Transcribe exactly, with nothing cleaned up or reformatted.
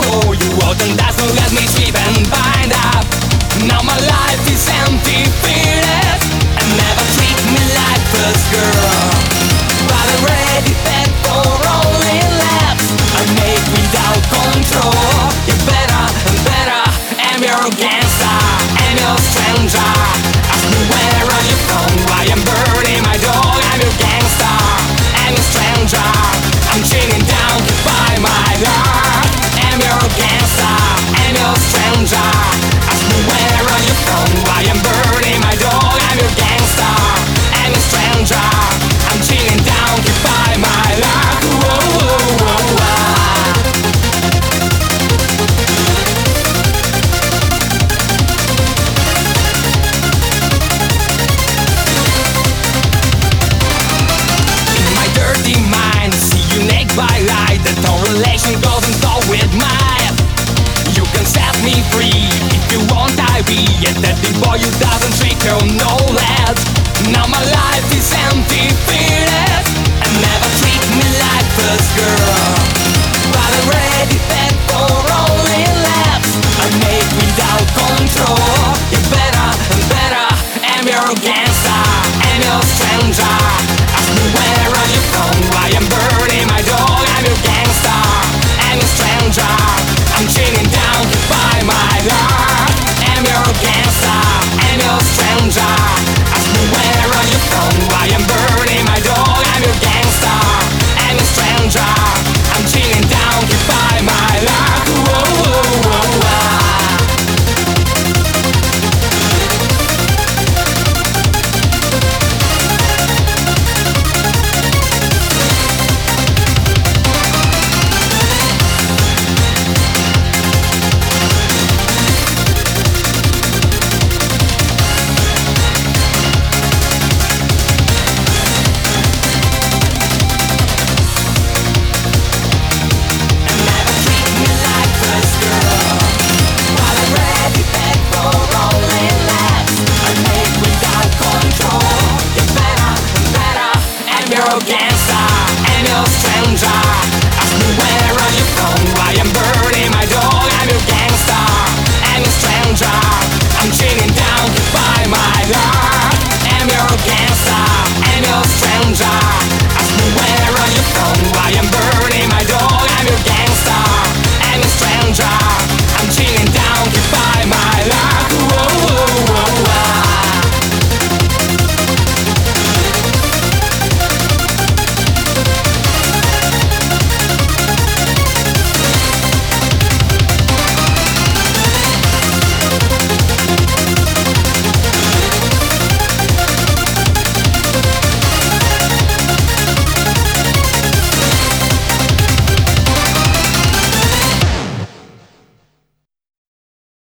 show you what and does not let me sleep and bind up. Now my life is empty, fearless, and never treat me like first girl. But I'm ready back for only laps I make without control. You better and better, I'm your gangster, I'm your stranger. Ask me where are you from, why I'm burning my door. I'm your gangster, I'm your stranger. I'm chilling down by my heart. I'm your gangster, I'm your stranger. Ask me where are you from, why I'm burning my door. I'm your gangster, I'm your stranger. I'm chilling down by my heart. Whoa, whoa, whoa, whoa. By light, that our relation doesn't go with mine. You can set me free if you want, I be yet that big boy who doesn't trick you, no.